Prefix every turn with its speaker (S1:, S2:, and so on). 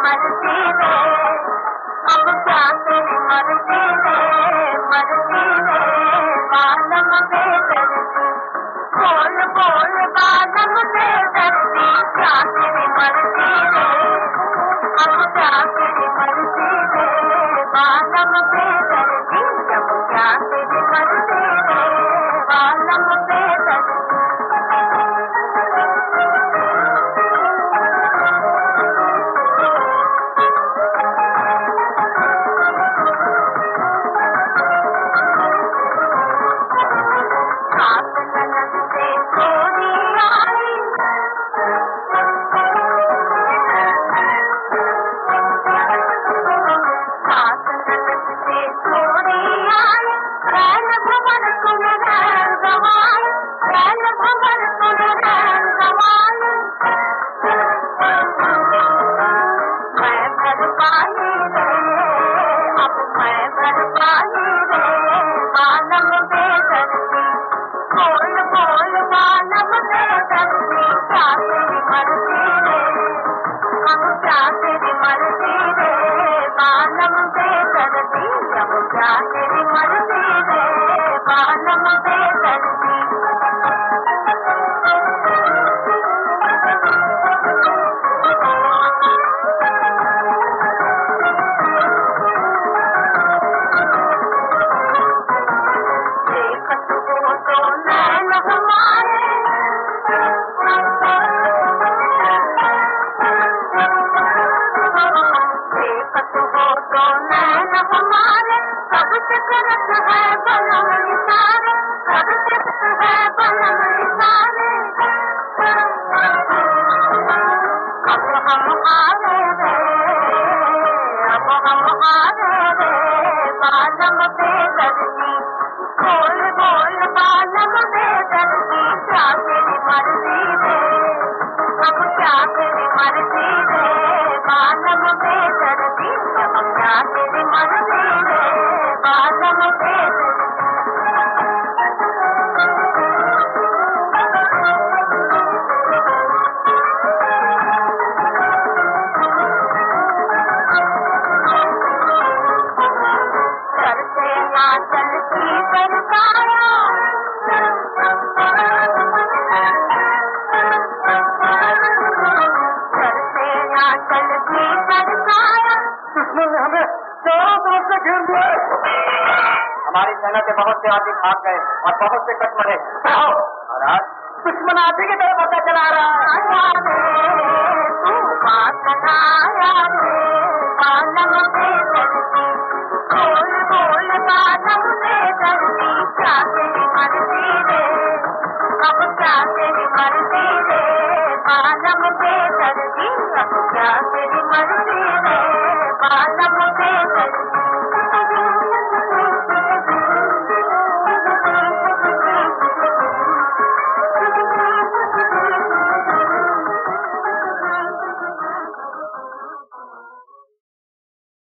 S1: मर्जी रे, अब क्या तेरी मर्जी रे, मर्जी रे बालम बेदर्दी। बोल बोल बालम बेदर्दी, क्या तेरी मर्जी रे, अब क्या तेरी मर्जी रे बालम बेदर्दी। अब क्या तेरी मर्जी रे बालम बेदर्दी।
S2: हमारी सेना से बहुत से आदमी भाग गए और बहुत से कट मरे। और आज दुश्मन आदमी की तरफ पता चला रहा